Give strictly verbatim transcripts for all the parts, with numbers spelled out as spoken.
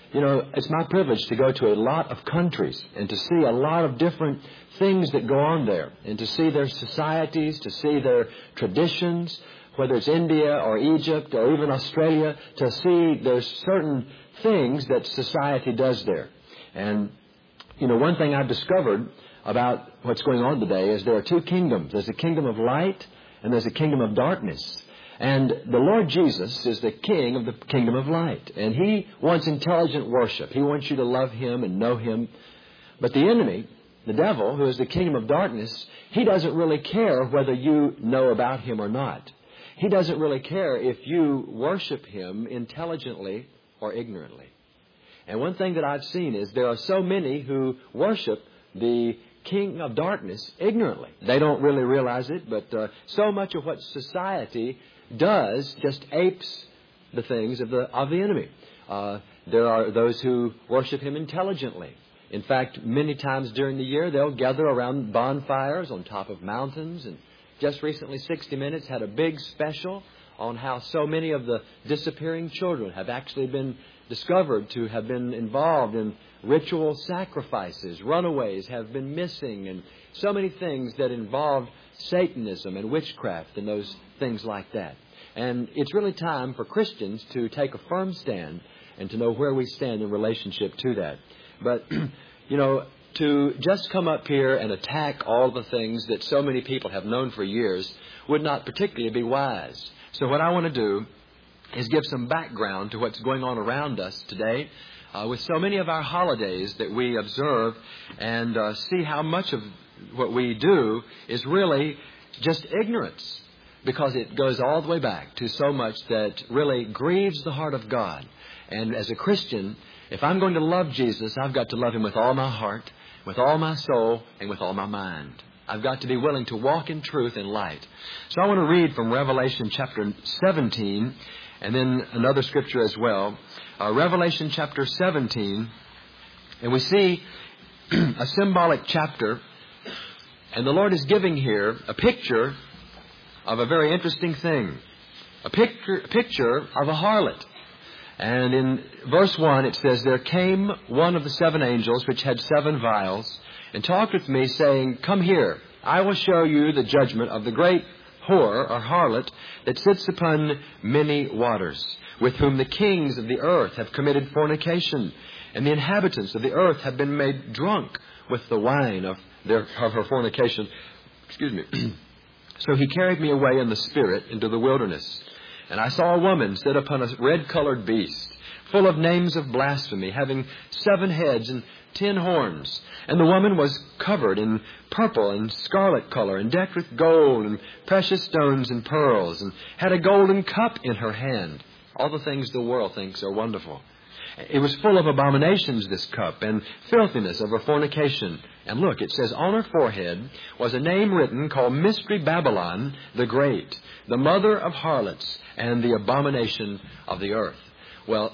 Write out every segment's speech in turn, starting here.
you know, it's my privilege to go to a lot of countries and to see a lot of different things that go on there, and to see their societies, to see their traditions, whether it's India or Egypt or even Australia, to see there's certain things that society does there. And, you know, one thing I've discovered about what's going on today is there are two kingdoms. There's a kingdom of light and there's a kingdom of darkness. And the Lord Jesus is the king of the kingdom of light. And He wants intelligent worship. He wants you to love Him and know Him. But the enemy, the devil, who is the kingdom of darkness, he doesn't really care whether you know about Him or not. He doesn't really care if you worship Him intelligently or ignorantly. And one thing that I've seen is there are so many who worship the king of darkness ignorantly. They don't really realize it, but uh, so much of what society does just apes the things of the of the enemy. Uh, there are those who worship him intelligently. In fact, many times during the year, they'll gather around bonfires on top of mountains. And just recently, sixty minutes had a big special on how so many of the disappearing children have actually been discovered to have been involved in ritual sacrifices. Runaways have been missing, and so many things that involve Satanism and witchcraft and those things like that. And it's really time for Christians to take a firm stand and to know where we stand in relationship to that. But, you know, to just come up here and attack all the things that so many people have known for years would not particularly be wise. So what I want to do is give some background to what's going on around us today uh, with so many of our holidays that we observe, and uh, see how much of what we do is really just ignorance, because it goes all the way back to so much that really grieves the heart of God. And as a Christian, if I'm going to love Jesus, I've got to love Him with all my heart, with all my soul, and with all my mind. I've got to be willing to walk in truth and light. So I want to read from Revelation chapter seventeen, and then another scripture as well. Uh, Revelation chapter seventeen, and we see a symbolic chapter, and the Lord is giving here a picture of a very interesting thing. A picture, a picture of a harlot. And in verse one it says, "There came one of the seven angels which had seven vials, and talked with me, saying, Come here, I will show you the judgment of the great whore or harlot that sits upon many waters, with whom the kings of the earth have committed fornication, and the inhabitants of the earth have been made drunk with the wine of their of her fornication." Excuse me. "So he carried me away in the spirit into the wilderness. And I saw a woman sit upon a red-colored beast, full of names of blasphemy, having seven heads and ten horns. And the woman was covered in purple and scarlet color, and decked with gold and precious stones and pearls, and had a golden cup in her hand." All the things the world thinks are wonderful. "It was full of abominations, this cup, and filthiness of her fornication. And look, it says, on her forehead was a name written called Mystery Babylon the Great, the mother of harlots and the abomination of the earth." Well,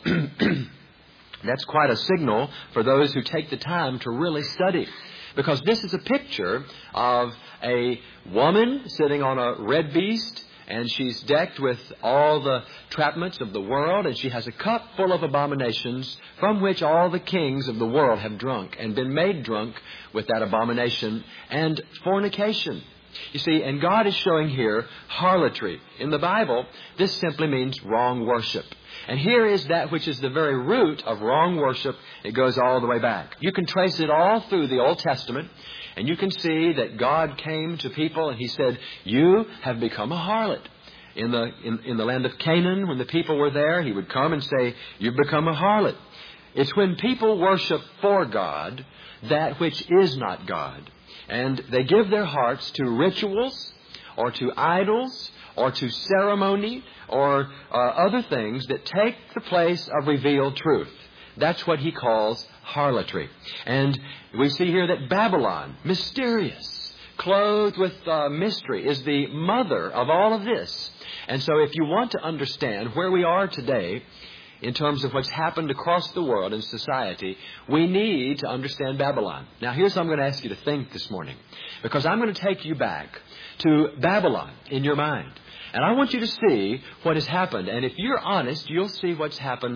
that's quite a signal for those who take the time to really study. Because this is a picture of a woman sitting on a red beast, and she's decked with all the trapments of the world, and she has a cup full of abominations from which all the kings of the world have drunk and been made drunk with that abomination and fornication. You see, and God is showing here harlotry. In the Bible, this simply means wrong worship. And here is that which is the very root of wrong worship. It goes all the way back. You can trace it all through the Old Testament, and you can see that God came to people and He said, "You have become a harlot." In the in, in the land of Canaan, when the people were there, He would come and say, "You've become a harlot." It's when people worship for God that which is not God. And they give their hearts to rituals or to idols or to ceremony or uh, other things that take the place of revealed truth. That's what He calls harlotry. And we see here that Babylon, mysterious, clothed with uh, mystery, is the mother of all of this. And so if you want to understand where we are today in terms of what's happened across the world in society, we need to understand Babylon. Now, here's what I'm going to ask you to think this morning, because I'm going to take you back to Babylon in your mind. And I want you to see what has happened. And if you're honest, you'll see what's happened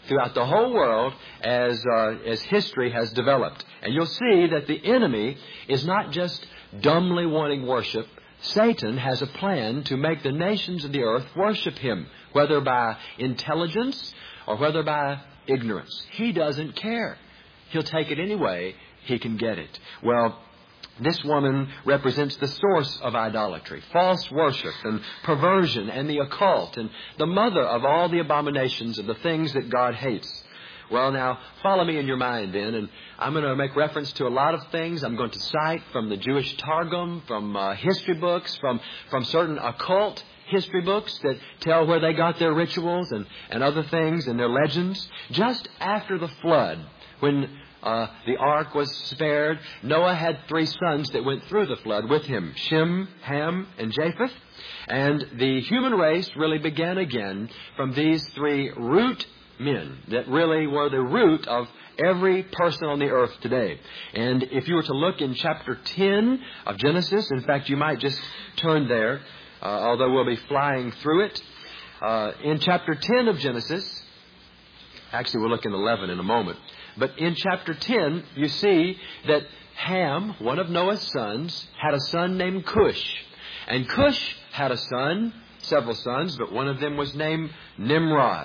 throughout the whole world as, uh, as history has developed. And you'll see that the enemy is not just dumbly wanting worship. Satan has a plan to make the nations of the earth worship him, whether by intelligence or whether by ignorance. He doesn't care. He'll take it any way he can get it. Well, this woman represents the source of idolatry, false worship and perversion and the occult, and the mother of all the abominations of the things that God hates. Well, now, follow me in your mind then, and I'm going to make reference to a lot of things. I'm going to cite from the Jewish Targum, from uh, history books, from, from certain occult history books that tell where they got their rituals and, and other things and their legends. Just after the flood, when uh, the ark was spared, Noah had three sons that went through the flood with him, Shem, Ham, and Japheth. And the human race really began again from these three root men that really were the root of every person on the earth today. And if you were to look in chapter ten of Genesis, in fact, you might just turn there, uh, although we'll be flying through it. Uh, in chapter ten of Genesis, actually we'll look in eleven in a moment, but in chapter ten, you see that Ham, one of Noah's sons, had a son named Cush. And Cush had a son, several sons, but one of them was named Nimrod.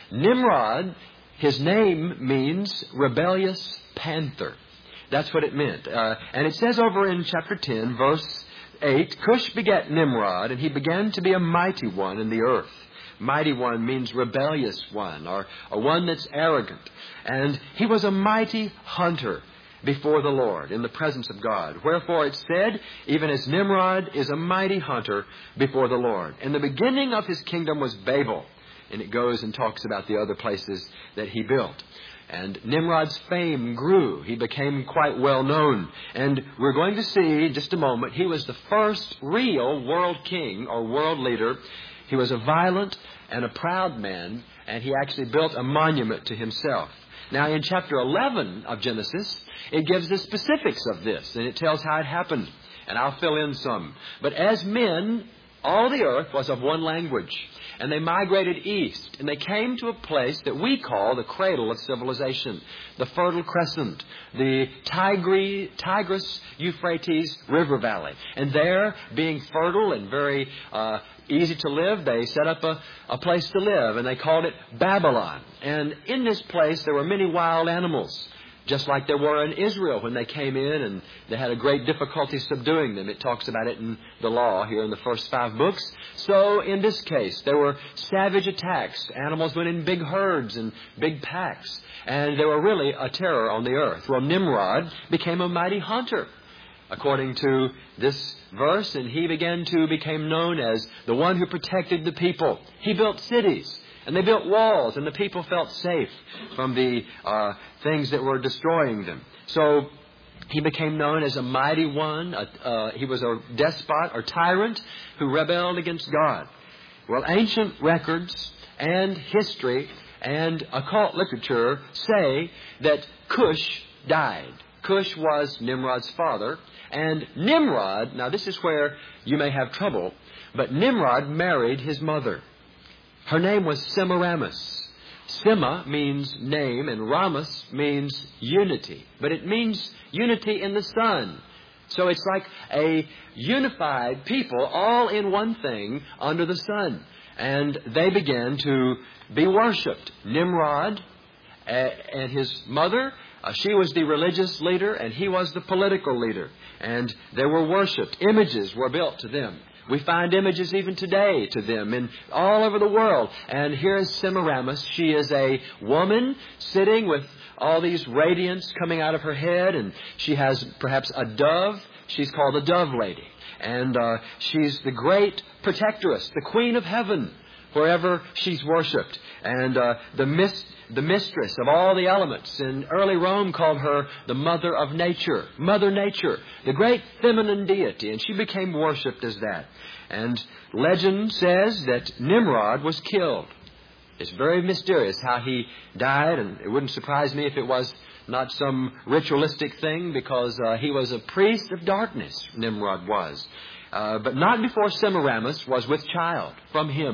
Nimrod, his name means rebellious panther. That's what it meant. Uh, and it says over in chapter ten, verse eight, Cush begat Nimrod, and he began to be a mighty one in the earth. Mighty one means rebellious one, or, or one that's arrogant. And he was a mighty hunter before the Lord, in the presence of God. Wherefore it said, even as Nimrod is a mighty hunter before the Lord. And the beginning of his kingdom was Babel. And it goes and talks about the other places that he built. And Nimrod's fame grew. He became quite well known. And we're going to see in just a moment, he was the first real world king or world leader. He was a violent and a proud man, and he actually built a monument to himself. Now, in chapter eleven of Genesis, it gives the specifics of this, and it tells how it happened. And I'll fill in some. But as men, all the earth was of one language. And they migrated east, and they came to a place that we call the cradle of civilization, the Fertile Crescent, the Tigri, Tigris-Euphrates River Valley. And there, being fertile and very uh, easy to live, they set up a, a place to live, and they called it Babylon. And in this place, there were many wild animals, just like there were in Israel when they came in and they had a great difficulty subduing them. It talks about it in the law here in the first five books. So in this case, there were savage attacks. Animals went in big herds and big packs. And they were really a terror on the earth. Well, Nimrod became a mighty hunter, according to this verse. And he began to become known as the one who protected the people. He built cities. And they built walls, and the people felt safe from the uh, things that were destroying them. So he became known as a mighty one. Uh, uh, he was a despot or tyrant who rebelled against God. Well, ancient records and history and occult literature say that Cush died. Cush was Nimrod's father. And Nimrod, now this is where you may have trouble, but Nimrod married his mother. Her name was Semiramis. Sema means name, and Ramis means unity. But it means unity in the Son. So it's like a unified people, all in one thing, under the sun. And they began to be worshipped. Nimrod uh, and his mother, uh, she was the religious leader, and he was the political leader. And they were worshipped. Images were built to them. We find images even today to them in all over the world. And here is Semiramis. She is a woman sitting with all these radiance coming out of her head. And she has perhaps a dove. She's called the Dove Lady. And uh, she's the great protectress, the Queen of Heaven, wherever she's worshipped. And uh, the mis- the mistress of all the elements. And early Rome called her the Mother of Nature, Mother Nature, the great feminine deity. And she became worshipped as that. And legend says that Nimrod was killed. It's very mysterious how he died, and it wouldn't surprise me if it was not some ritualistic thing, because uh, he was a priest of darkness, Nimrod was. Uh, but not before Semiramis was with child from him.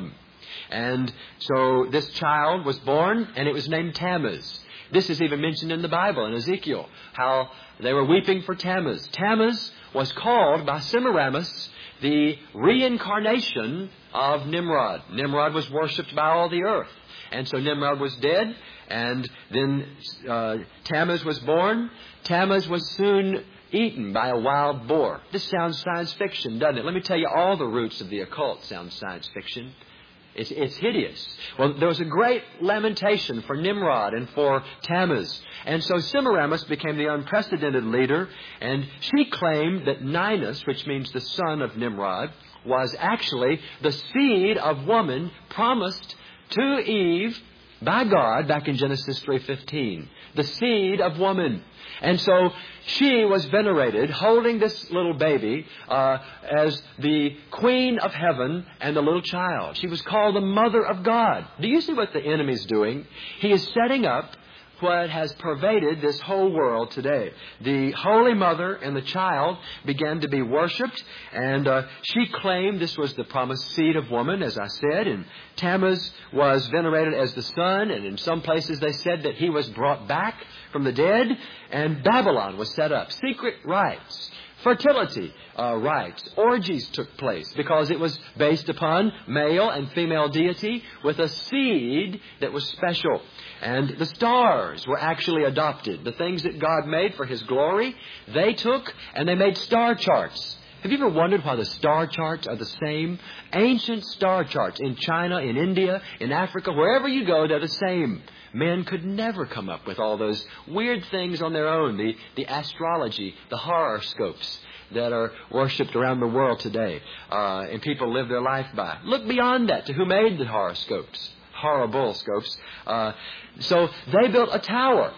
And so this child was born, and it was named Tammuz. This is even mentioned in the Bible, in Ezekiel, how they were weeping for Tammuz. Tammuz was called by Semiramis the reincarnation of Nimrod. Nimrod was worshipped by all the earth. And so Nimrod was dead, and then uh, Tammuz was born. Tammuz was soon eaten by a wild boar. This sounds science fiction, doesn't it? Let me tell you, all the roots of the occult sound science fiction. It's, it's hideous. Well, there was a great lamentation for Nimrod and for Tammuz. And so Semiramis became the unprecedented leader, and she claimed that Ninus, which means the son of Nimrod, was actually the seed of woman promised to Eve by God back in Genesis three fifteen. The seed of woman. And so she was venerated, holding this little baby uh, as the queen of heaven and the little child. She was called the mother of God. Do you see what the enemy's doing? He is setting up what has pervaded this whole world today. The Holy Mother and the child began to be worshipped, and uh, she claimed this was the promised seed of woman, as I said, and Tammuz was venerated as the son, and in some places they said that he was brought back from the dead, and Babylon was set up. Secret rites, fertility uh, rites, orgies took place because it was based upon male and female deity with a seed that was special. And the stars were actually adopted. The things that God made for His glory, they took and they made star charts. Have you ever wondered why the star charts are the same? Ancient star charts in China, in India, in Africa, wherever you go, they're the same. Men could never come up with all those weird things on their own. The, the astrology, the horoscopes that are worshipped around the world today. Uh, and people live their life by. Look beyond that to who made the horoscopes. Horrible scopes. Uh, so they built a tower.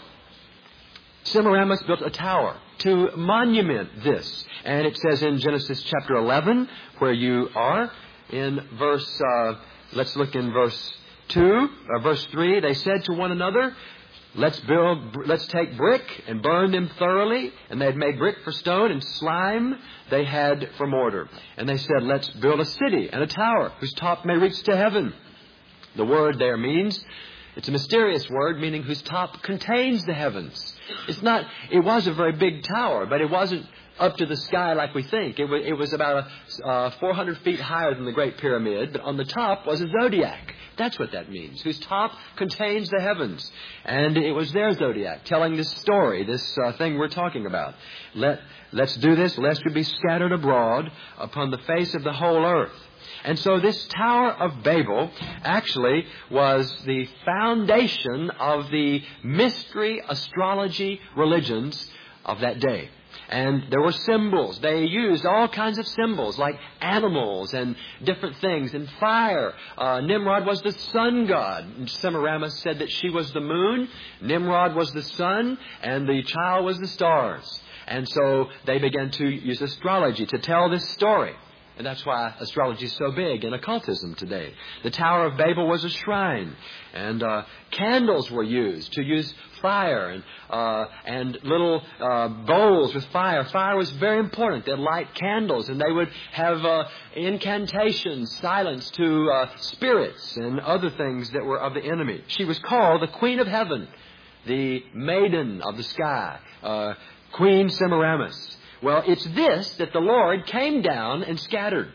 Semiramis built a tower to monument this. And it says in Genesis chapter eleven, where you are, in verse, uh, let's look in verse two, or verse three, they said to one another, let's build, let's take brick and burn them thoroughly. And they had made brick for stone, and slime they had for mortar. And they said, let's build a city and a tower whose top may reach to heaven. The word there means, it's a mysterious word, meaning whose top contains the heavens. It's not, it was a very big tower, but it wasn't up to the sky like we think. It was, it was about a, uh, four hundred feet higher than the Great Pyramid, but on the top was a zodiac. That's what that means, whose top contains the heavens. And it was their zodiac telling this story, this uh, thing we're talking about. Let, let's do this, lest we be scattered abroad upon the face of the whole earth. And so this Tower of Babel actually was the foundation of the mystery astrology religions of that day. And there were symbols. They used all kinds of symbols like animals and different things and fire. Uh, Nimrod was the sun god. Semiramis said that she was the moon. Nimrod was the sun, and the child was the stars. And so they began to use astrology to tell this story. And that's why astrology is so big in occultism today. The Tower of Babel was a shrine. And uh, candles were used to use fire and uh, and little uh, bowls with fire. Fire was very important. They'd light candles, and they would have uh, incantations, silence to uh, spirits and other things that were of the enemy. She was called the Queen of Heaven, the Maiden of the Sky, uh, Queen Semiramis. Well, it's this that the Lord came down and scattered.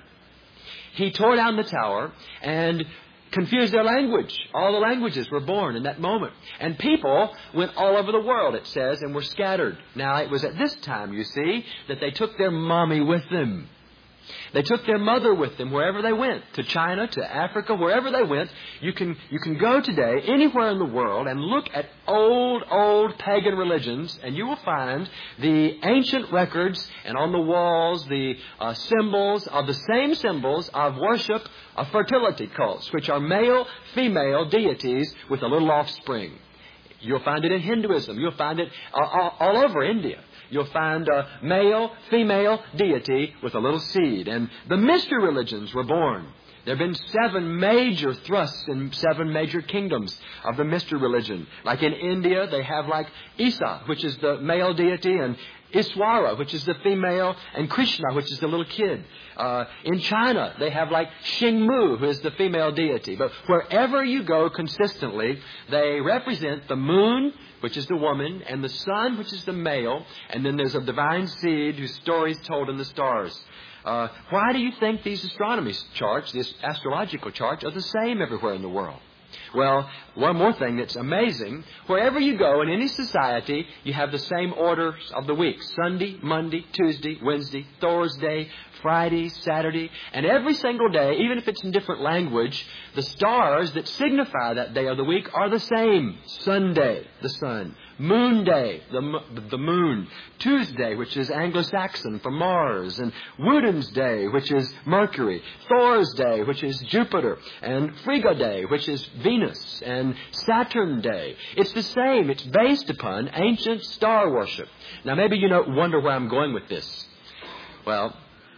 He tore down the tower and confused their language. All the languages were born in that moment. And people went all over the world, it says, and were scattered. Now, it was at this time, you see, that they took their mommy with them. They took their mother with them wherever they went, to China, to Africa, wherever they went. You can you can go today anywhere in the world and look at old, old pagan religions, and you will find the ancient records and on the walls the uh, symbols of the same symbols of worship of fertility cults, which are male, female deities with a little offspring. You'll find it in Hinduism. You'll find it uh, all, all over India. You'll find a male, female deity with a little seed. And the mystery religions were born. There have been seven major thrusts in seven major kingdoms of the mystery religion. Like in India, they have like Isa, which is the male deity, and Iswara, which is the female, and Krishna, which is the little kid. Uh, in China, they have like Xingmu, who is the female deity. But wherever you go consistently, they represent the moon, which is the woman, and the sun, which is the male, and then there's a divine seed whose story is told in the stars. Uh, why do you think these astronomy charts, these astrological charts, are the same everywhere in the world? Well, one more thing that's amazing. Wherever you go in any society, you have the same orders of the week. Sunday, Monday, Tuesday, Wednesday, Thursday, Friday, Saturday. And every single day, even if it's in different language, the stars that signify that day of the week are the same. Sunday, the sun. Moon Day, the, the moon. Tuesday, which is Anglo-Saxon for Mars. And Woden's Day, which is Mercury. Thor's Day, which is Jupiter. And Frigga Day, which is Venus. And Saturn Day. It's the same. It's based upon ancient star worship. Now, maybe you know, wonder where I'm going with this. Well,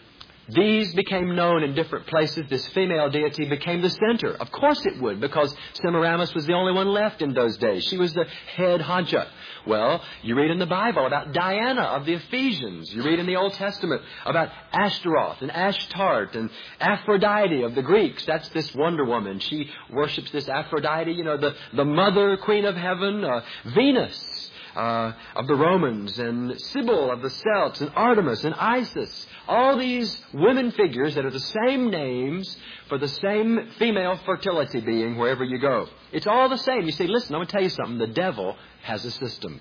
these became known in different places. This female deity became the center. Of course it would, because Semiramis was the only one left in those days. She was the head honcho. Well, you read in the Bible about Diana of the Ephesians. You read in the Old Testament about Ashtaroth and Ashtart and Aphrodite of the Greeks. That's this Wonder Woman. She worships this Aphrodite, you know, the, the mother queen of heaven, uh, Venus. Uh, of the Romans, and Sibyl of the Celts, and Artemis, and Isis. All these women figures that are the same names for the same female fertility being wherever you go. It's all the same. You say, listen, I'm going to tell you something. The devil has a system.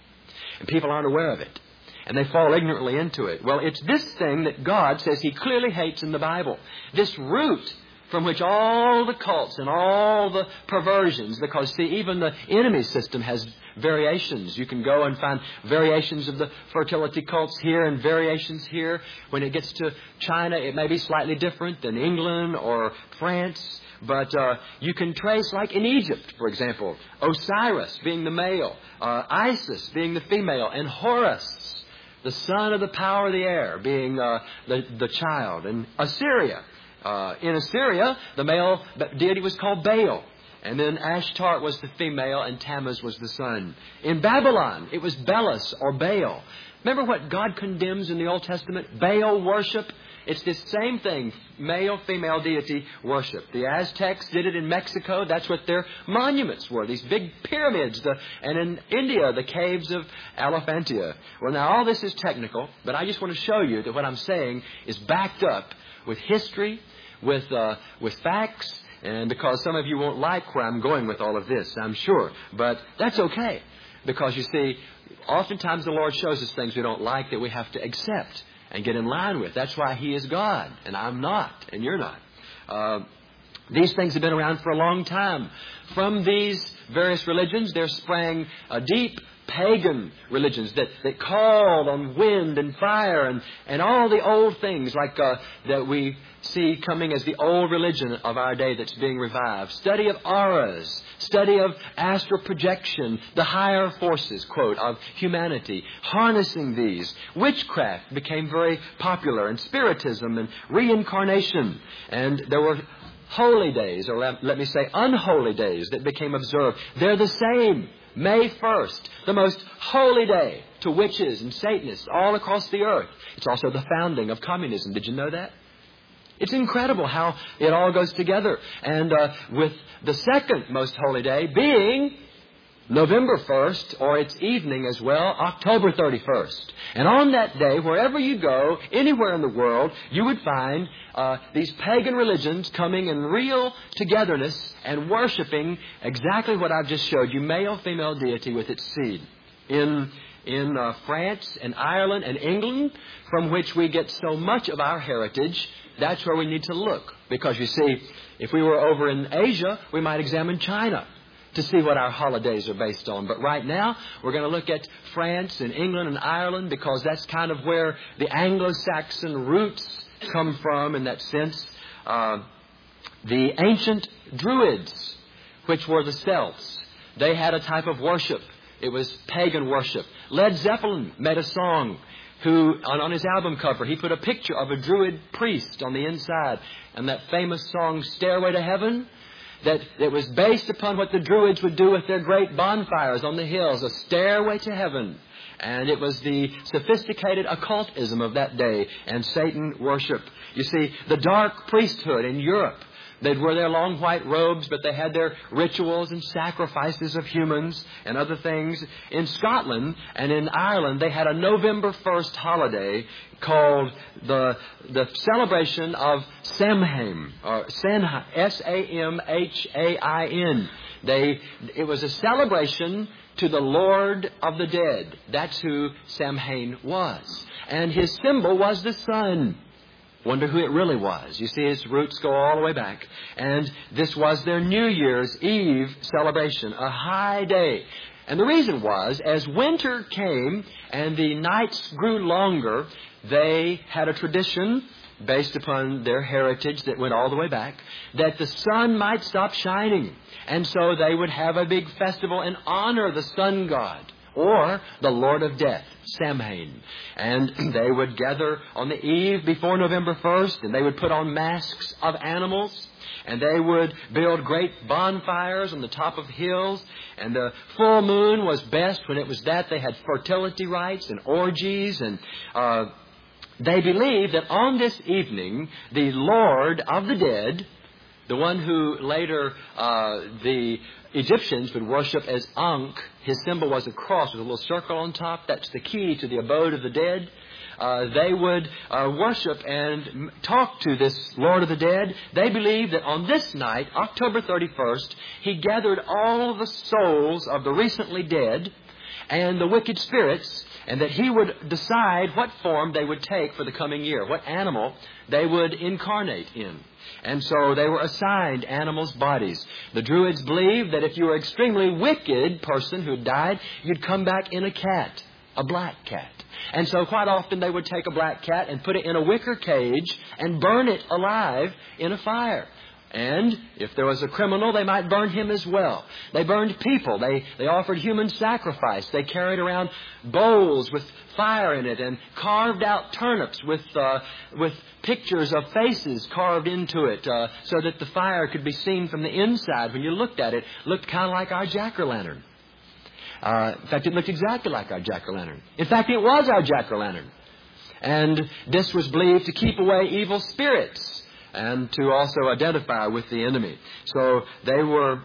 And people aren't aware of it. And they fall ignorantly into it. Well, it's this thing that God says He clearly hates in the Bible. This root from which all the cults and all the perversions, because, see, even the enemy system has variations. You can go and find variations of the fertility cults here and variations here. When it gets to China, it may be slightly different than England or France. But uh, you can trace, like in Egypt, for example, Osiris being the male, uh, Isis being the female, and Horus, the son of the power of the air, being uh, the, the child. And Assyria. Uh, in Assyria, the male deity was called Baal. And then Ashtart was the female and Tammuz was the son. In Babylon, it was Belus or Baal. Remember what God condemns in the Old Testament? Baal worship. It's this same thing, male-female deity worship. The Aztecs did it in Mexico. That's what their monuments were, these big pyramids. The, and in India, the caves of Elephantia. Well, now, all this is technical, but I just want to show you that what I'm saying is backed up with history, with uh, with facts, and because some of you won't like where I'm going with all of this, I'm sure. But that's okay, because you see, oftentimes the Lord shows us things we don't like that we have to accept and get in line with. That's why He is God, and I'm not, and you're not. Uh, these things have been around for a long time. From these various religions, there sprang a deep pagan religions that, that called on wind and fire and, and all the old things like uh, that we see coming as the old religion of our day that's being revived. Study of auras, study of astral projection, the higher forces, quote, of humanity. Harnessing these. Witchcraft became very popular, and spiritism and reincarnation. And there were holy days, or let, let me say unholy days, that became observed. They're the same. May first, the most holy day to witches and Satanists all across the earth. It's also the founding of communism. Did you know that? It's incredible how it all goes together. And uh, with the second most holy day being November first, or its evening as well, October thirty-first. And on that day, wherever you go, anywhere in the world, you would find uh, these pagan religions coming in real togetherness and worshiping exactly what I've just showed you, male-female deity with its seed. In in uh, France and Ireland and England, from which we get so much of our heritage, that's where we need to look. Because you see, if we were over in Asia, we might examine China to see what our holidays are based on. But right now, we're going to look at France and England and Ireland, because that's kind of where the Anglo-Saxon roots come from in that sense. Uh, the ancient Druids, which were the Celts, they had a type of worship. It was pagan worship. Led Zeppelin made a song who, on, on his album cover, he put a picture of a Druid priest on the inside. And that famous song, Stairway to Heaven, that it was based upon what the Druids would do with their great bonfires on the hills, a stairway to heaven. And it was the sophisticated occultism of that day and Satan worship. You see, the dark priesthood in Europe, they'd wear their long white robes, but they had their rituals and sacrifices of humans and other things. In Scotland and in Ireland, they had a November first holiday called the the celebration of Samhain, or Samhain, S A M H A I N. They it was a celebration to the Lord of the dead. That's who Samhain was, and his symbol was the sun. Wonder who it really was. You see, its roots go all the way back. And this was their New Year's Eve celebration, a high day. And the reason was, as winter came and the nights grew longer, they had a tradition based upon their heritage that went all the way back, that the sun might stop shining. And so they would have a big festival and honor the sun god, or the Lord of Death, Samhain. And they would gather on the eve before November first, and they would put on masks of animals, and they would build great bonfires on the top of hills. And the full moon was best when it was that. They had fertility rites and orgies, and uh, they believed that on this evening, the Lord of the dead, the one who later uh, the Egyptians would worship as Ankh. His symbol was a cross with a little circle on top. That's the key to the abode of the dead. Uh, they would uh, worship and talk to this Lord of the dead. They believed that on this night, October thirty-first, he gathered all the souls of the recently dead and the wicked spirits, and that he would decide what form they would take for the coming year, what animal they would incarnate in. And so they were assigned animals' bodies. The Druids believed that if you were an extremely wicked person who died, you'd come back in a cat, a black cat. And so quite often they would take a black cat and put it in a wicker cage and burn it alive in a fire. And if there was a criminal, they might burn him as well. They burned people. They, they offered human sacrifice. They carried around bowls with fire in it and carved out turnips with uh, with pictures of faces carved into it uh, so that the fire could be seen from the inside. When you looked at it, it looked kind of like our jack-o'-lantern. Uh, in fact, it looked exactly like our jack-o'-lantern. In fact, it was our jack-o'-lantern. And this was believed to keep away evil spirits and to also identify with the enemy. So they were,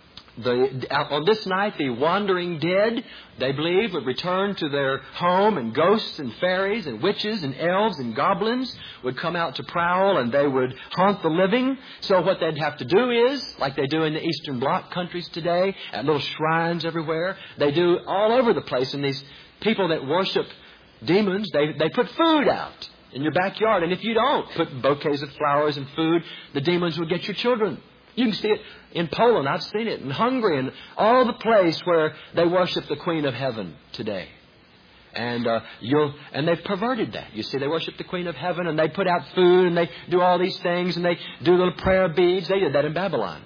the on this night, the wandering dead, they believed, would return to their home, and ghosts and fairies and witches and elves and goblins would come out to prowl, and they would haunt the living. So what they'd have to do is, like they do in the Eastern Bloc countries today, at little shrines everywhere, they do all over the place, and these people that worship demons, they, they put food out in your backyard. And if you don't put bouquets of flowers and food, the demons will get your children. You can see it in Poland. I've seen it in Hungary and all the place where they worship the Queen of Heaven today. And uh, you'll and they've perverted that. You see, they worship the Queen of Heaven, and they put out food, and they do all these things, and they do little prayer beads. They did that in Babylon.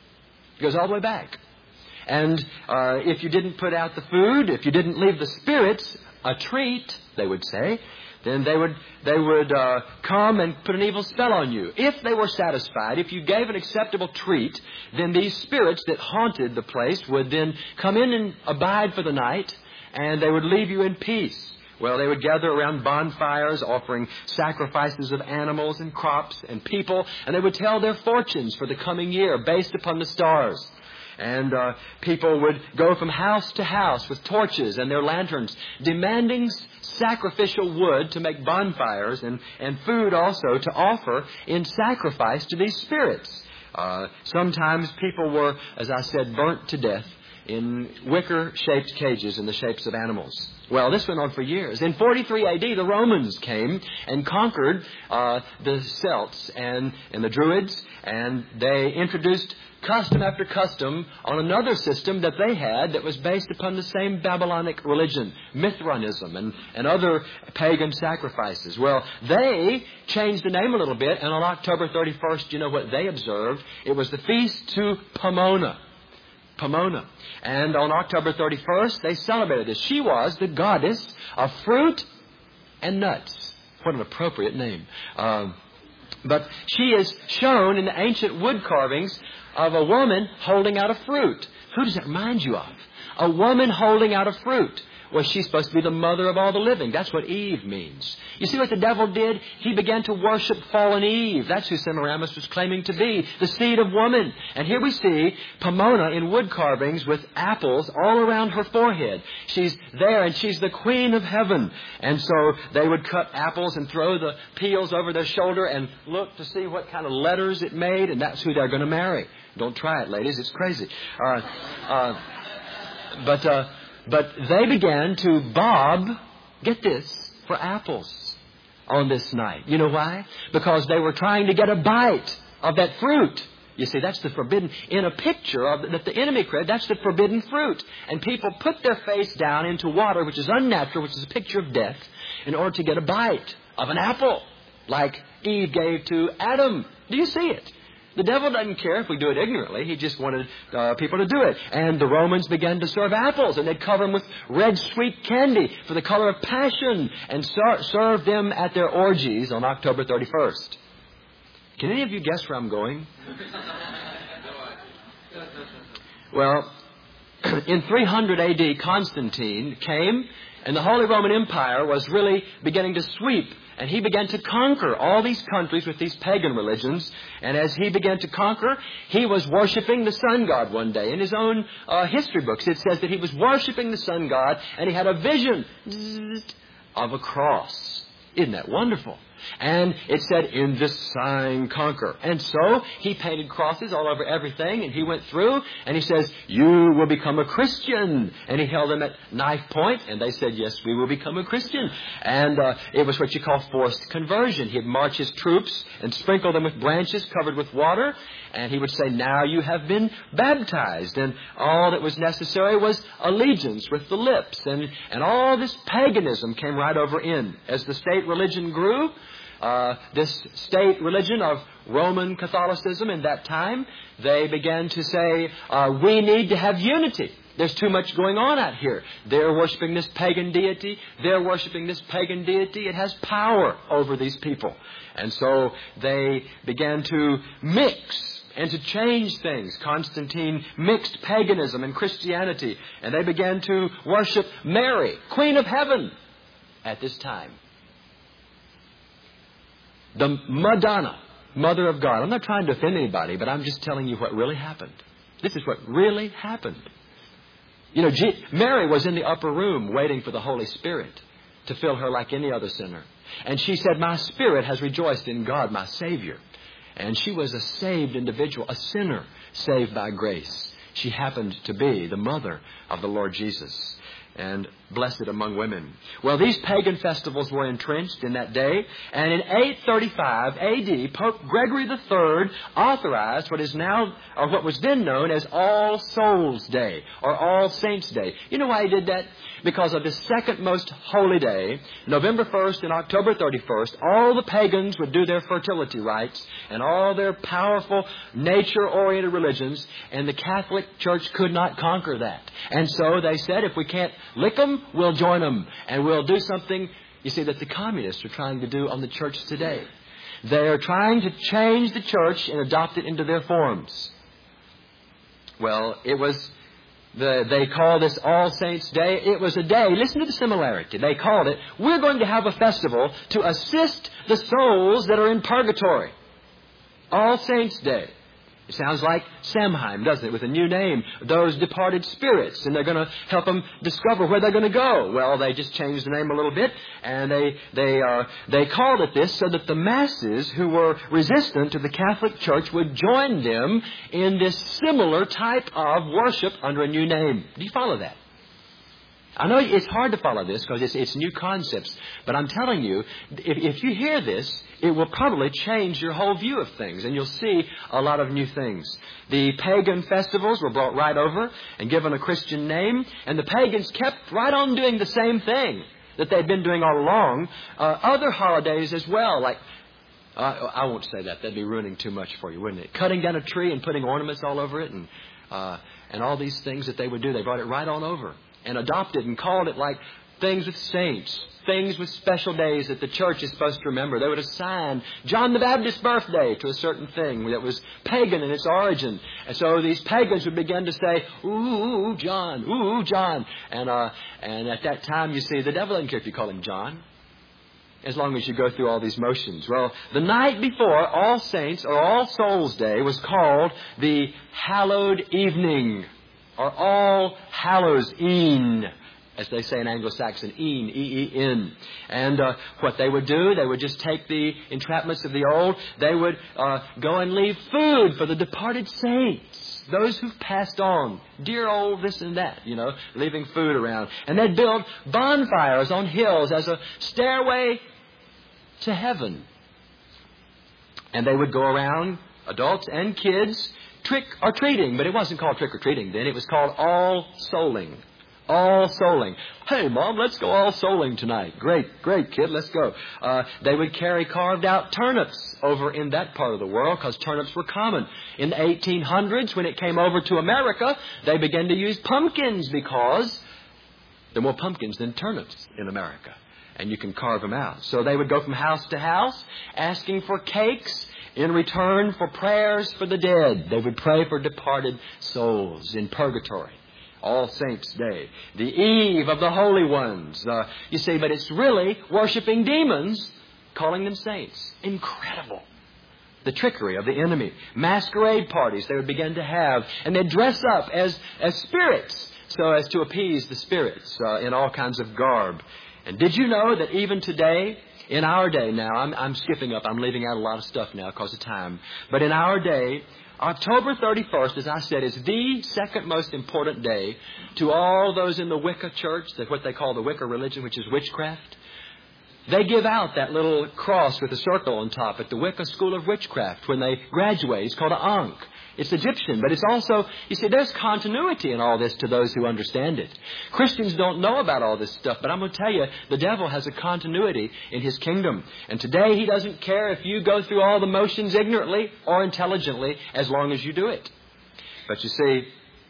It goes all the way back. And uh, if you didn't put out the food, if you didn't leave the spirits a treat, they would say, then they would they would uh, come and put an evil spell on you. If they were satisfied, if you gave an acceptable treat, then these spirits that haunted the place would then come in and abide for the night, and they would leave you in peace. Well, they would gather around bonfires, offering sacrifices of animals and crops and people, and they would tell their fortunes for the coming year based upon the stars. And uh, people would go from house to house with torches and their lanterns, demanding sacrificial wood to make bonfires, and, and food also to offer in sacrifice to these spirits. Uh, sometimes people were, as I said, burnt to death in wicker-shaped cages in the shapes of animals. Well, this went on for years. In forty-three A D, the Romans came and conquered uh, the Celts and, and the Druids, and they introduced custom after custom on another system that they had that was based upon the same Babylonic religion, Mithraism, and, and other pagan sacrifices. Well, they changed the name a little bit, and on October thirty-first, you know what they observed? It was the Feast to Pomona. Pomona. And on October thirty-first, they celebrated this. She was the goddess of fruit and nuts. What an appropriate name. Um, But she is shown in the ancient wood carvings of a woman holding out a fruit. Who does that remind you of? A woman holding out a fruit. Well, she's supposed to be the mother of all the living. That's what Eve means. You see what the devil did? He began to worship fallen Eve. That's who Semiramis was claiming to be, the seed of woman. And here we see Pomona in wood carvings with apples all around her forehead. She's there and she's the queen of heaven. And so they would cut apples and throw the peels over their shoulder and look to see what kind of letters it made, and that's who they're going to marry. Don't try it, ladies. It's crazy. Uh, uh, but... Uh, But they began to bob, get this, for apples on this night. You know why? Because they were trying to get a bite of that fruit. You see, that's the forbidden, in a picture of that the enemy created, that's the forbidden fruit. And people put their face down into water, which is unnatural, which is a picture of death, in order to get a bite of an apple, like Eve gave to Adam. Do you see it? The devil doesn't care if we do it ignorantly. He just wanted uh, people to do it. And the Romans began to serve apples, and they'd cover them with red sweet candy for the color of passion, and ser- serve them at their orgies on October thirty-first. Can any of you guess where I'm going? Well, in three hundred A D, Constantine came, and the Holy Roman Empire was really beginning to sweep. And he began to conquer all these countries with these pagan religions. And as he began to conquer, he was worshiping the sun god one day. In his own uh, history books, it says that he was worshiping the sun god, and he had a vision of a cross. Isn't that wonderful? And it said, in this sign conquer. And so he painted crosses all over everything, and he went through, and he says, you will become a Christian. And he held them at knife point, and they said, yes, we will become a Christian. And uh, it was what you call forced conversion. He'd march his troops and sprinkle them with branches covered with water, and he would say, now you have been baptized. And all that was necessary was allegiance with the lips. And, and all this paganism came right over in. As the state religion grew, Uh, this state religion of Roman Catholicism in that time, they began to say, uh, we need to have unity. There's too much going on out here. They're worshiping this pagan deity. They're worshiping this pagan deity. It has power over these people. And so they began to mix and to change things. Constantine mixed paganism and Christianity, and they began to worship Mary, Queen of Heaven, at this time. The Madonna, Mother of God. I'm not trying to offend anybody, but I'm just telling you what really happened. This is what really happened. You know, G- Mary was in the upper room waiting for the Holy Spirit to fill her like any other sinner. And she said, my spirit has rejoiced in God, my Savior. And she was a saved individual, a sinner saved by grace. She happened to be the mother of the Lord Jesus, and blessed among women. Well, these pagan festivals were entrenched in that day, and in eight thirty-five A D, Pope Gregory the Third authorized what is now, or what was then known as All Souls Day, or All Saints Day. You know why he did that? Because of the second most holy day, November first and October thirty-first, all the pagans would do their fertility rites and all their powerful nature-oriented religions, and the Catholic Church could not conquer that. And so they said, if we can't lick them, we'll join them, and we'll do something, you see, that the communists are trying to do on the church today. They're trying to change the church and adopt it into their forms. Well, it was, the, they call this All Saints Day. It was a day, listen to the similarity. They called it, we're going to have a festival to assist the souls that are in purgatory. All Saints Day. It sounds like Samhain, doesn't it, with a new name, those departed spirits, and they're going to help them discover where they're going to go. Well, they just changed the name a little bit, and they they uh, they called it this so that the masses who were resistant to the Catholic Church would join them in this similar type of worship under a new name. Do you follow that? I know it's hard to follow this because it's, it's new concepts, but I'm telling you, if, if you hear this, it will probably change your whole view of things, and you'll see a lot of new things. The pagan festivals were brought right over and given a Christian name, and the pagans kept right on doing the same thing that they'd been doing all along. Uh, other holidays as well, like, uh, I won't say that. That'd be ruining too much for you, wouldn't it? Cutting down a tree and putting ornaments all over it, and uh, and all these things that they would do, they brought it right on over and adopted and called it like things with saints, things with special days that the church is supposed to remember. They would assign John the Baptist's birthday to a certain thing that was pagan in its origin. And so these pagans would begin to say, ooh, John, ooh, John. And, uh, and at that time, you see, the devil doesn't care if you call him John, as long as you go through all these motions. Well, the night before All Saints or All Souls Day was called the Hallowed Evening, or All Hallows E'en, as they say in Anglo-Saxon, E'en, E E N. And uh, what they would do, they would just take the entrapments of the old. They would uh, go and leave food for the departed saints, those who've passed on. Dear old this and that, you know, leaving food around. And they'd build bonfires on hills as a stairway to heaven. And they would go around, adults and kids, trick or treating. But it wasn't called trick or treating then. It was called all souling. All souling. Hey, Mom, let's go all souling tonight. Great, great, kid, let's go. Uh, they would carry carved out turnips over in that part of the world because turnips were common. In the eighteen hundreds, when it came over to America, they began to use pumpkins because there were more pumpkins than turnips in America. And you can carve them out. So they would go from house to house asking for cakes in return for prayers for the dead. They would pray for departed souls in purgatory. All Saints' Day, the eve of the holy ones. Uh, you see, but it's really worshiping demons, calling them saints. Incredible. The trickery of the enemy. Masquerade parties they would begin to have. And they'd dress up as, as spirits so as to appease the spirits uh, in all kinds of garb. And did you know that even today, in our day now, I'm, I'm skipping up, I'm leaving out a lot of stuff now because of time. But in our day, October thirty-first, as I said, is the second most important day to all those in the Wicca church, that what they call the Wicca religion, which is witchcraft. They give out that little cross with a circle on top at the Wicca School of Witchcraft when they graduate. It's called an Ankh. It's Egyptian, but it's also, you see, there's continuity in all this to those who understand it. Christians don't know about all this stuff, but I'm going to tell you, the devil has a continuity in his kingdom. And today he doesn't care if you go through all the motions ignorantly or intelligently, as long as you do it. But you see,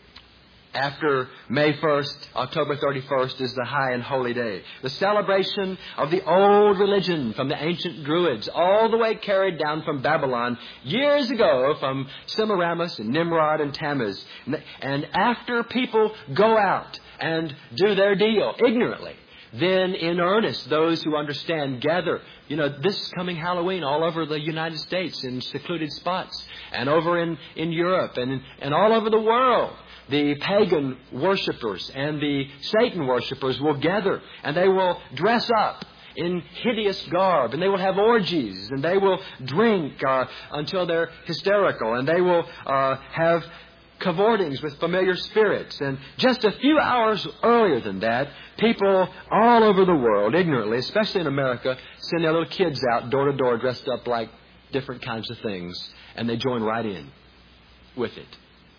after May first, October thirty-first is the high and holy day. The celebration of the old religion from the ancient Druids, all the way carried down from Babylon years ago from Semiramis and Nimrod and Tammuz. And after people go out and do their deal ignorantly, then in earnest, those who understand gather. You know, this coming Halloween all over the United States in secluded spots and over in, in Europe and, and all over the world. The pagan worshippers and the Satan worshippers will gather and they will dress up in hideous garb and they will have orgies and they will drink uh, until they're hysterical and they will uh, have cavortings with familiar spirits. And just a few hours earlier than that, people all over the world, ignorantly, especially in America, send their little kids out door to door dressed up like different kinds of things and they join right in with it.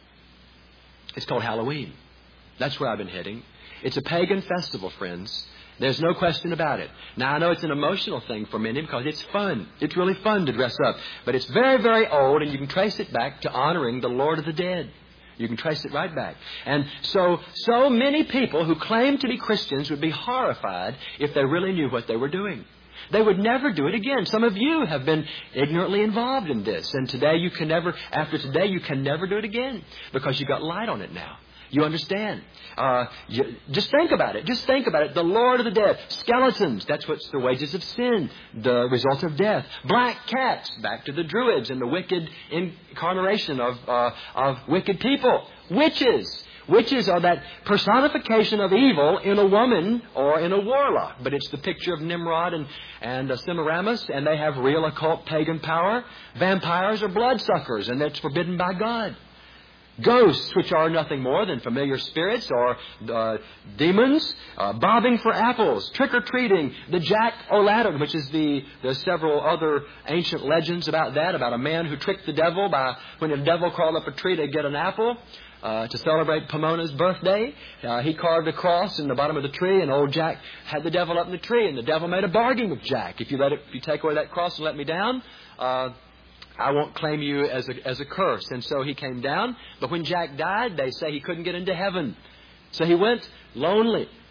It's called Halloween. That's where I've been heading. It's a pagan festival, friends. There's no question about it. Now, I know it's an emotional thing for many because it's fun. It's really fun to dress up. But it's very, very old, and you can trace it back to honoring the Lord of the dead. You can trace it right back. And so, so many people who claim to be Christians would be horrified if they really knew what they were doing. They would never do it again. Some of you have been ignorantly involved in this. And today you can never, after today, you can never do it again because you got light on it now. You understand. Uh, you, just think about it. Just think about it. The Lord of the dead. Skeletons. That's what's the wages of sin. The result of death. Black cats. Back to the Druids and the wicked incarnation of, uh, of wicked people. Witches. Witches are that personification of evil in a woman or in a warlock. But it's the picture of Nimrod and, and uh, Semiramis, and they have real occult pagan power. Vampires are bloodsuckers, and that's forbidden by God. Ghosts, which are nothing more than familiar spirits or uh, demons, uh, bobbing for apples, trick-or-treating, the Jack-o'-lantern, which is the, there's several other ancient legends about that, about a man who tricked the devil by, when the devil crawled up a tree to get an apple. Uh, to celebrate Pomona's birthday, uh, he carved a cross in the bottom of the tree, and old Jack had the devil up in the tree, and the devil made a bargain with Jack. If you let it, if you take away that cross and let me down, uh, I won't claim you as a, as a curse. And so he came down, but when Jack died, they say he couldn't get into heaven. So he went lonely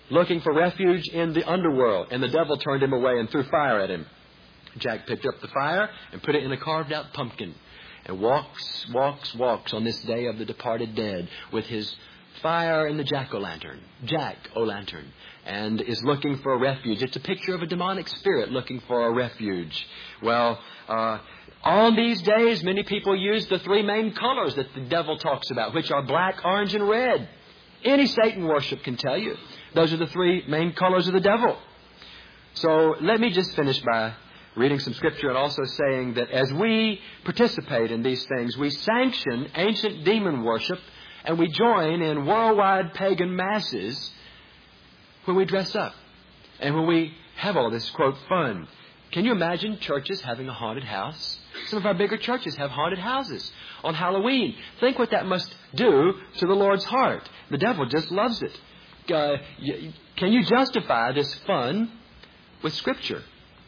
looking for refuge in the underworld, and the devil turned him away and threw fire at him. Jack picked up the fire and put it in a carved-out pumpkin and walks, walks, walks on this day of the departed dead with his fire in the jack-o'-lantern, Jack-o'-lantern, and is looking for a refuge. It's a picture of a demonic spirit looking for a refuge. Well, uh, on these days, many people use the three main colors that the devil talks about, which are black, orange, and red. Any Satan worship can tell you. Those are the three main colors of the devil. So let me just finish by reading some scripture and also saying that as we participate in these things, we sanction ancient demon worship and we join in worldwide pagan masses when we dress up and when we have all this, quote, fun. Can you imagine churches having a haunted house? Some of our bigger churches have haunted houses on Halloween. Think what that must do to the Lord's heart. The devil just loves it. Uh, can you justify this fun with Scripture?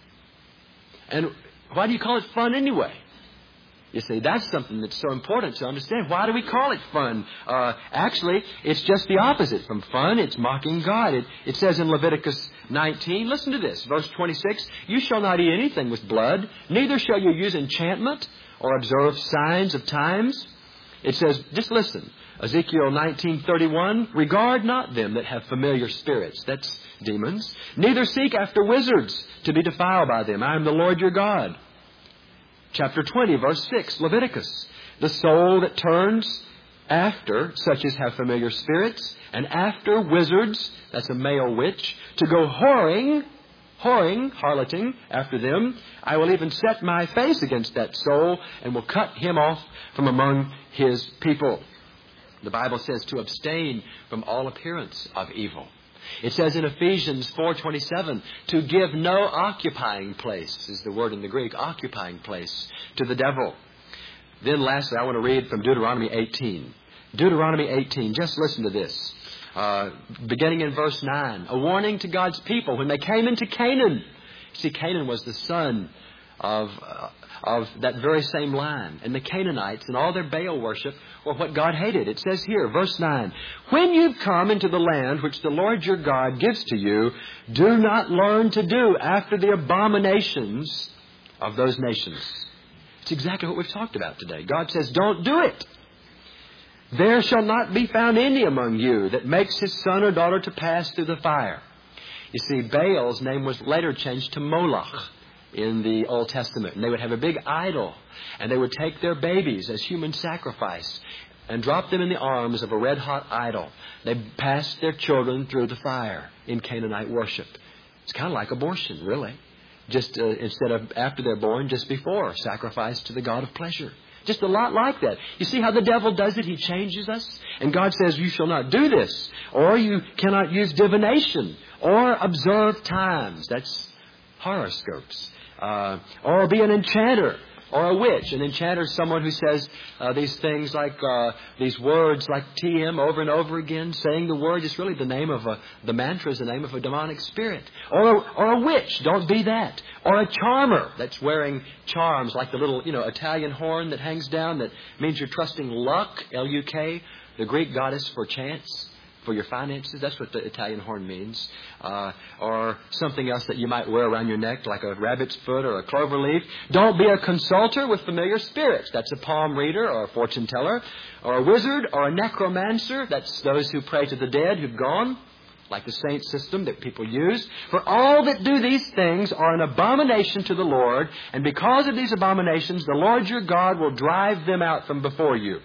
And why do you call it fun anyway? You see, that's something that's so important to understand. Why do we call it fun? Uh, actually, it's just the opposite from fun. It's mocking God. It, it says in Leviticus nineteen, listen to this, verse twenty-six, you shall not eat anything with blood, neither shall you use enchantment or observe signs of times. It says, just listen, Ezekiel nineteen thirty-one, regard not them that have familiar spirits, that's demons, neither seek after wizards to be defiled by them. I am the Lord your God. Chapter twenty, verse six, Leviticus, the soul that turns after such as have familiar spirits, and after wizards, that's a male witch, to go whoring, whoring, harloting after them, I will even set my face against that soul and will cut him off from among his people. The Bible says to abstain from all appearance of evil. It says in Ephesians four twenty-seven, to give no occupying place, is the word in the Greek, occupying place, to the devil. Then lastly, I want to read from Deuteronomy eighteen. Deuteronomy eighteen, just listen to this. Uh, beginning in verse nine, a warning to God's people when they came into Canaan. See, Canaan was the son of, uh, of that very same line. And the Canaanites and all their Baal worship were what God hated. It says here, verse nine, when you've come into the land which the Lord your God gives to you, do not learn to do after the abominations of those nations. It's exactly what we've talked about today. God says, don't do it. There shall not be found any among you that makes his son or daughter to pass through the fire. You see, Baal's name was later changed to Moloch in the Old Testament. And they would have a big idol. And they would take their babies as human sacrifice and drop them in the arms of a red-hot idol. They passed their children through the fire in Canaanite worship. It's kind of like abortion, really. Just uh, instead of after they're born, just before, sacrifice to the god of pleasure. Just a lot like that. You see how the devil does it? He changes us. And God says, you shall not do this. Or you cannot use divination. Or observe times. That's horoscopes. Uh, or be an enchanter. Or a witch. An enchanter is someone who says uh, these things like, uh, these words like T M over and over again. Saying the word is really the name of a, the mantra is the name of a demonic spirit. Or a, or a witch. Don't be that. Or a charmer that's wearing charms like the little, you know, Italian horn that hangs down that means you're trusting luck, L U K, the Greek goddess for chance, for your finances. That's what the Italian horn means. Uh, or something else that you might wear around your neck like a rabbit's foot or a clover leaf. Don't be a consulter with familiar spirits. That's a palm reader or a fortune teller. Or a wizard or a necromancer. That's those who pray to the dead who've gone. Like the saint system that people use. For all that do these things are an abomination to the Lord. And because of these abominations, the Lord your God will drive them out from before you.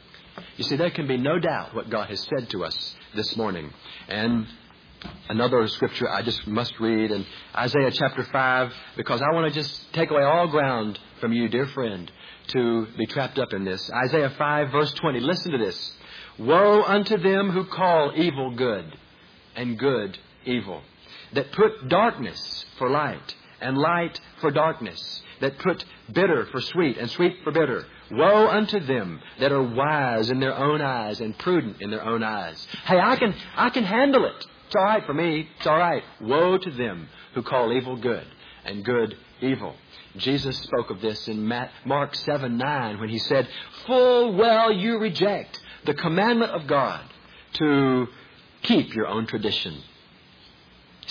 You see, there can be no doubt what God has said to us this morning. And another scripture I just must read in Isaiah chapter five, because I want to just take away all ground from you, dear friend, to be trapped up in this. Isaiah five, verse twenty. Listen to this. Woe unto them who call evil good and good evil, that put darkness for light and light for darkness, that put bitter for sweet and sweet for bitter. Woe unto them that are wise in their own eyes and prudent in their own eyes. Hey, I can I can handle it. It's all right for me. It's all right. Woe to them who call evil good and good evil. Jesus spoke of this in Mark seven nine when he said, full well you reject the commandment of God to keep your own tradition.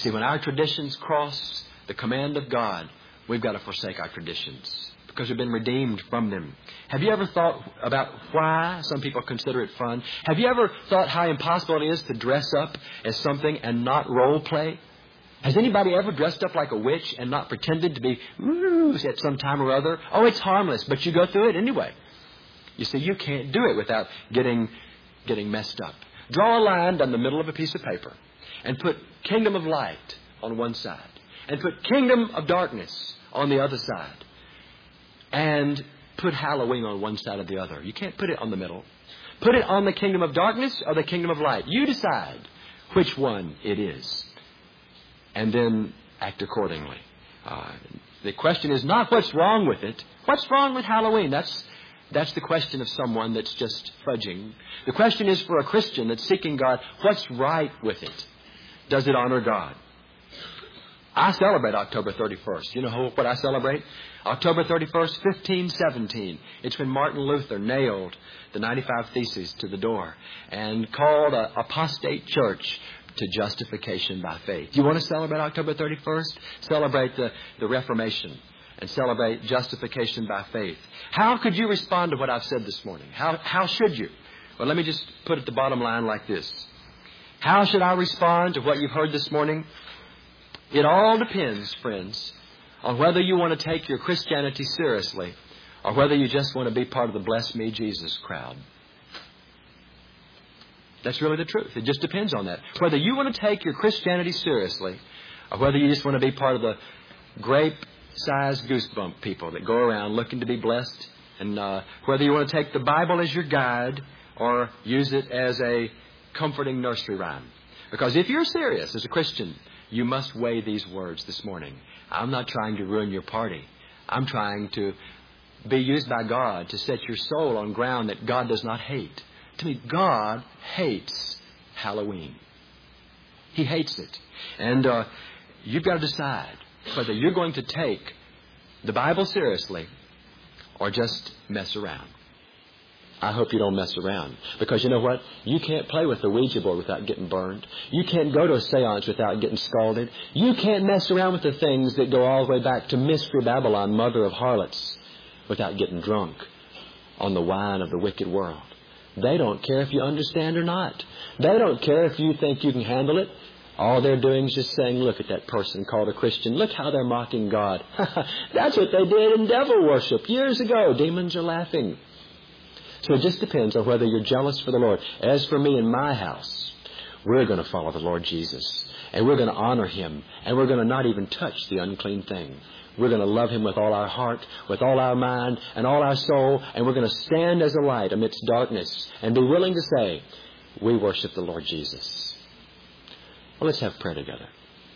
See, when our traditions cross the command of God, we've got to forsake our traditions because we've been redeemed from them. Have you ever thought about why some people consider it fun? Have you ever thought how impossible it is to dress up as something and not role play? Has anybody ever dressed up like a witch and not pretended to be ooh, at some time or other? Oh, it's harmless, but you go through it anyway. You see, you can't do it without getting getting messed up. Draw a line down the middle of a piece of paper and put Kingdom of Light on one side and put Kingdom of Darkness on the other side and put Halloween on one side or the other. You can't put it on the middle. Put it on the Kingdom of Darkness or the Kingdom of Light. You decide which one it is. And then act accordingly. Uh, the question is not what's wrong with it. What's wrong with Halloween? That's that's the question of someone that's just fudging. The question is for a Christian that's seeking God, what's right with it? Does it honor God? I celebrate October thirty-first. You know what I celebrate? October thirty-first, fifteen seventeen. It's when Martin Luther nailed the ninety-five Theses to the door and called an apostate church to justification by faith. You want to celebrate October thirty-first? Celebrate the, the Reformation and celebrate justification by faith. How could you respond to what I've said this morning? How, how should you? Well, let me just put it the bottom line like this. How should I respond to what you've heard this morning? It all depends, friends, on whether you want to take your Christianity seriously or whether you just want to be part of the Bless Me Jesus crowd. That's really the truth. It just depends on that. Whether you want to take your Christianity seriously or whether you just want to be part of the grape-sized goosebump people that go around looking to be blessed, and uh, whether you want to take the Bible as your guide or use it as a comforting nursery rhyme. Because if you're serious as a Christian, you must weigh these words this morning. I'm not trying to ruin your party. I'm trying to be used by God to set your soul on ground that God does not hate. To me, God hates Halloween. He hates it. And uh, you've got to decide whether you're going to take the Bible seriously or just mess around. I hope you don't mess around. Because you know what? You can't play with the Ouija board without getting burned. You can't go to a seance without getting scalded. You can't mess around with the things that go all the way back to Mystery Babylon, mother of harlots, without getting drunk on the wine of the wicked world. They don't care if you understand or not. They don't care if you think you can handle it. All they're doing is just saying, look at that person called a Christian. Look how they're mocking God. That's what they did in devil worship years ago. Demons are laughing. So it just depends on whether you're jealous for the Lord. As for me and my house, we're going to follow the Lord Jesus. And we're going to honor Him. And we're going to not even touch the unclean thing. We're going to love Him with all our heart, with all our mind, and all our soul. And we're going to stand as a light amidst darkness and be willing to say, we worship the Lord Jesus. Well, let's have prayer together.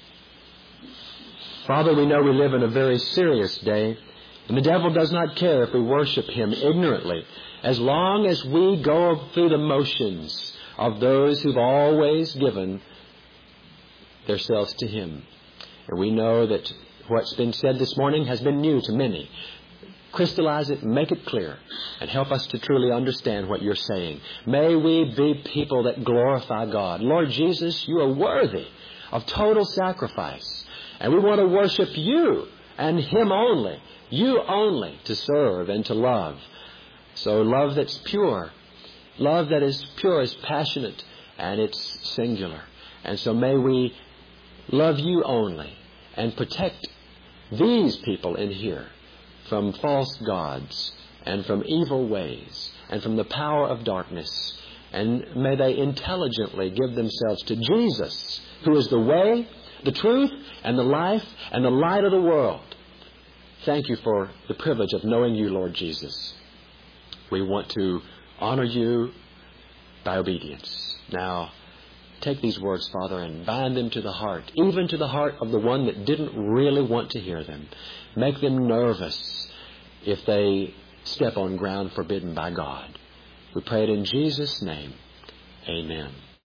Father, we know we live in a very serious day. And the devil does not care if we worship Him ignorantly, as long as we go through the motions of those who've always given themselves to Him. And we know that what's been said this morning has been new to many. Crystallize it, make it clear, and help us to truly understand what you're saying. May we be people that glorify God. Lord Jesus, you are worthy of total sacrifice. And we want to worship you and Him only, you only, to serve and to love. So love that's pure, love that is pure is passionate, and it's singular. And so may we love you only and protect these people in here from false gods and from evil ways and from the power of darkness. And may they intelligently give themselves to Jesus, who is the way, the truth, and the life, and the light of the world. Thank you for the privilege of knowing you, Lord Jesus. We want to honor you by obedience. Now, take these words, Father, and bind them to the heart, even to the heart of the one that didn't really want to hear them. Make them nervous if they step on ground forbidden by God. We pray it in Jesus' name. Amen.